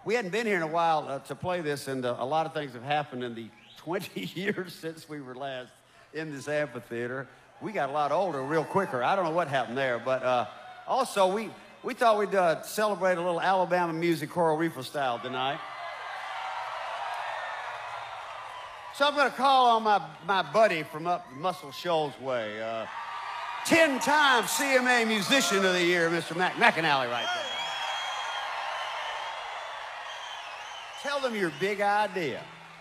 We hadn't been here in a while to play this, and a lot of things have happened in the 20 years since we were last in this amphitheater. We got a lot older real quicker. I don't know what happened there, but also we thought we'd celebrate a little Alabama music choral reefer style tonight. So I'm going to call on my buddy from up Muscle Shoals way, 10-time CMA Musician of the Year, Mr. McAnally right there. Tell them your big idea.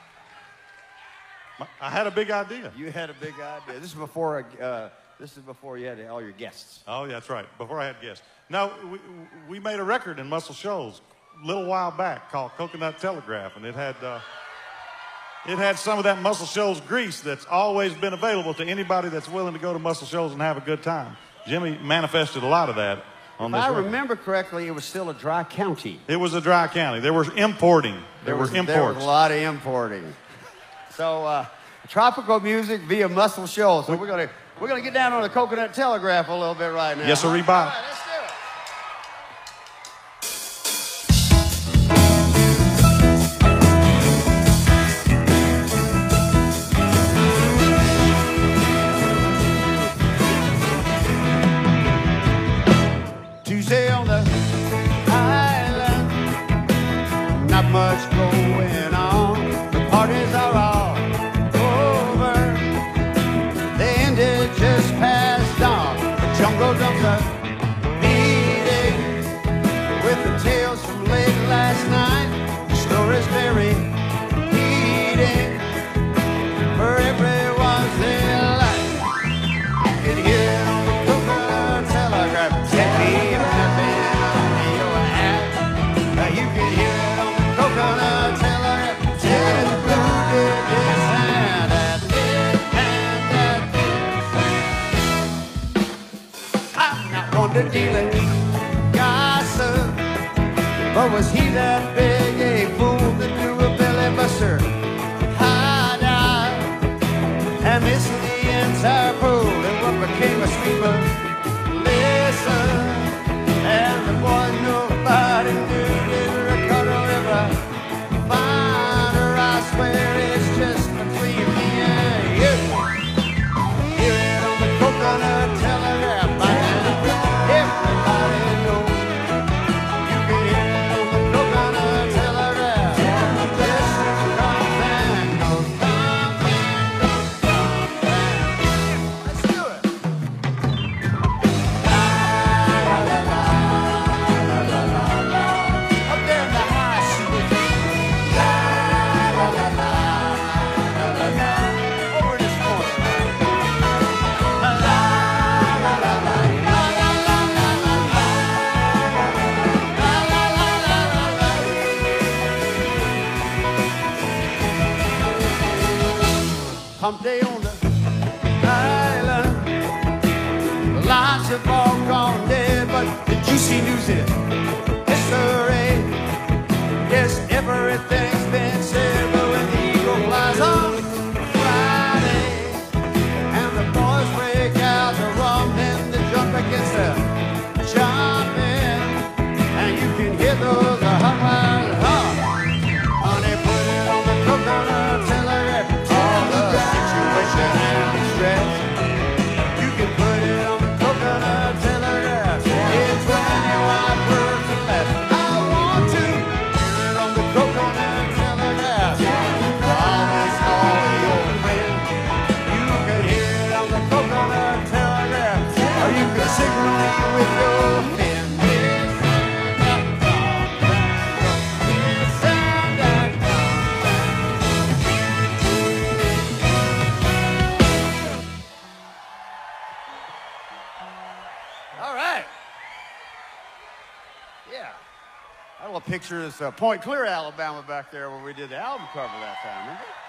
I had a big idea. You had a big idea. This is before you had all your guests. Oh, yeah, that's right. Before I had guests. No, we made a record in Muscle Shoals a little while back called Coconut Telegraph, and it had some of that Muscle Shoals grease that's always been available to anybody that's willing to go to Muscle Shoals and have a good time. Jimmy manifested a lot of that on this record. If I remember correctly, it was still a dry county. It was a dry county. There was importing. There was imports. There was a lot of importing. So tropical music via Muscle Shoals. So we're gonna get down on the Coconut Telegraph a little bit right now. Yes, sir. All right, let's do it. Tuesday on the island, not much going on. The parties are all over. The ended just past dawn. The jungle drums are beating with the tales from late last night. The story's very heating for everyone's delight. You can hear it on the Coconut Telegraph. You can hear it on the Coconut Telegraph. Telling the blue did this and that did and that did. I'm not one to deal in gossip, but was he that big a fool to do a belly buster? High dive and miss the entire pool and what became a sweeper. Listen, and the boys nobody knew. I swear it's just between me and you. Hear it on the Coconut Telegraph. Everybody knows. You can hear it on the Coconut Telegraph. Yes, it comes and goes. Comes and goes. Let's do it. Up there in the high school. Over this corner. Hump day on the island. The lines have all gone dead, but the juicy news is history. Yes, everything's been said, but when the eagle flies on Friday and the boys break out the rum and they jump against the jumping, and you can hear those hot wires hum. Honey, put it on the Coconut Telegraph. All the situation and stress. You can put it on the Coconut Telegraph. It's 21 words or less. I want to hear it on the Coconut Telegraph. Promise all your friends. You can hear it on the Coconut Telegraph, or you can signal me with your pen. All right. Yeah. I will picture this Point Clear, Alabama back there where we did the album cover that time, remember?